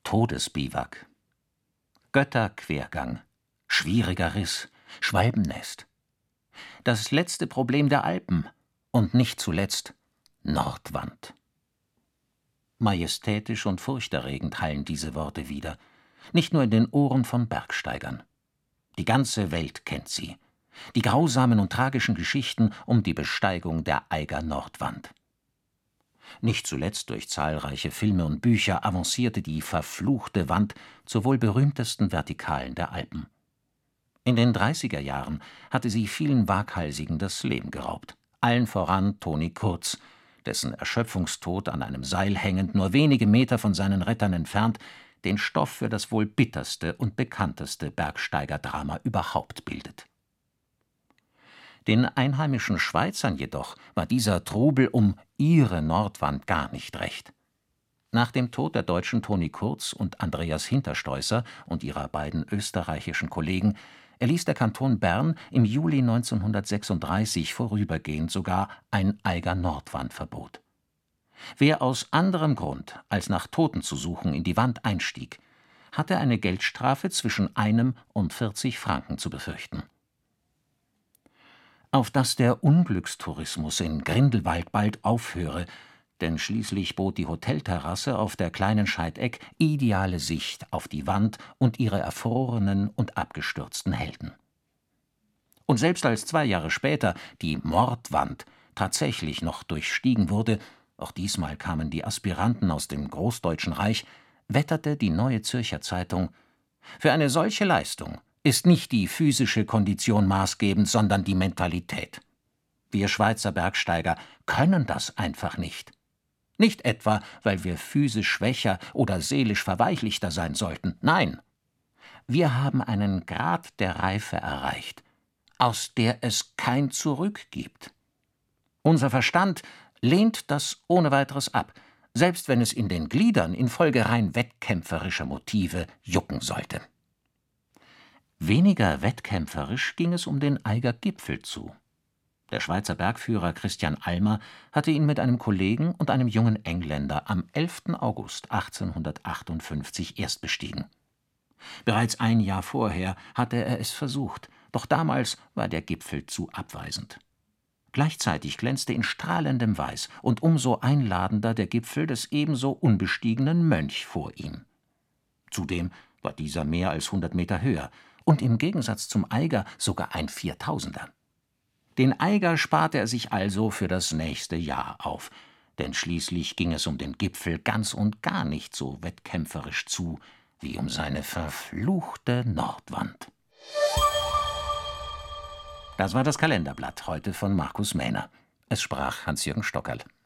Todesbiwak, Götterquergang, schwieriger Riss, Schwalbennest. Das letzte Problem der Alpen und nicht zuletzt Nordwand. Majestätisch und furchterregend hallen diese Worte wieder, nicht nur in den Ohren von Bergsteigern. Die ganze Welt kennt sie, die grausamen und tragischen Geschichten um die Besteigung der Eiger Nordwand. Nicht zuletzt durch zahlreiche Filme und Bücher avancierte die verfluchte Wand zur wohl berühmtesten Vertikalen der Alpen. In den 30er Jahren hatte sie vielen Waghalsigen das Leben geraubt, allen voran Toni Kurz, dessen Erschöpfungstod an einem Seil hängend nur wenige Meter von seinen Rettern entfernt den Stoff für das wohl bitterste und bekannteste Bergsteigerdrama überhaupt bildet. Den einheimischen Schweizern jedoch war dieser Trubel um ihre Nordwand gar nicht recht. Nach dem Tod der Deutschen Toni Kurz und Andreas Hinterstoisser und ihrer beiden österreichischen Kollegen erließ der Kanton Bern im Juli 1936 vorübergehend sogar ein Eiger-Nordwand-Verbot. Wer aus anderem Grund, als nach Toten zu suchen, in die Wand einstieg, hatte eine Geldstrafe zwischen 1 und 40 Franken zu befürchten. Auf dass der Unglückstourismus in Grindelwald bald aufhöre, denn schließlich bot die Hotelterrasse auf der kleinen Scheideck ideale Sicht auf die Wand und ihre erfrorenen und abgestürzten Helden. Und selbst als 2 Jahre später die Mordwand tatsächlich noch durchstiegen wurde, auch diesmal kamen die Aspiranten aus dem Großdeutschen Reich, wetterte die Neue Zürcher Zeitung: Für eine solche Leistung ist nicht die physische Kondition maßgebend, sondern die Mentalität. Wir Schweizer Bergsteiger können das einfach nicht. Nicht etwa, weil wir physisch schwächer oder seelisch verweichlichter sein sollten, nein. Wir haben einen Grad der Reife erreicht, aus der es kein Zurück gibt. Unser Verstand lehnt das ohne weiteres ab, selbst wenn es in den Gliedern infolge rein wettkämpferischer Motive jucken sollte. Weniger wettkämpferisch ging es um den Eiger Gipfel zu. Der Schweizer Bergführer Christian Almer hatte ihn mit einem Kollegen und einem jungen Engländer am 11. August 1858 erst bestiegen. Bereits ein Jahr vorher hatte er es versucht, doch damals war der Gipfel zu abweisend. Gleichzeitig glänzte in strahlendem Weiß und umso einladender der Gipfel des ebenso unbestiegenen Mönch vor ihm. Zudem war dieser mehr als 100 Meter höher und im Gegensatz zum Eiger sogar ein 4000er. Den Eiger sparte er sich also für das nächste Jahr auf, denn schließlich ging es um den Gipfel ganz und gar nicht so wettkämpferisch zu wie um seine verfluchte Nordwand. Das war das Kalenderblatt, heute von Markus Mähner. Es sprach Hans-Jürgen Stockerl.